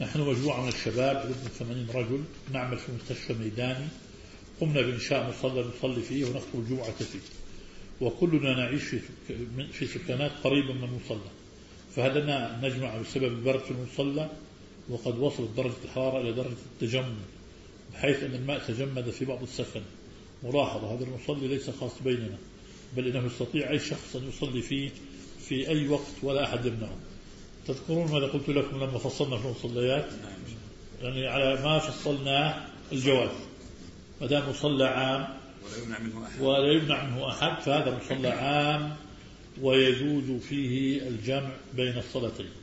نحن مجموعة من الشباب ضمن 80 رجل نعمل في مستشفى ميداني، قمنا بإنشاء مصلى نصلي فيه ونخطب الجمعة فيه، وكلنا نعيش في سكنات قريبة من المصلى، فهذا نجمع بسبب البرد في المصلى، وقد وصلت درجة الحرارة إلى درجة التجمد بحيث أن الماء تجمد في بعض السكن. ملاحظة، هذا المصلي ليس خاص بيننا، بل إنه يستطيع أي شخص أن يصلي فيه في أي وقت ولا أحد يمنعه. تذكرون ماذا قلت لكم لما فصلنا في المصليات؟ يعني على ما فصلناه الجواز، ما دام مصلى عام ولا يمنع منه أحد، فهذا مصلى عام ويجوز فيه الجمع بين الصلاتين.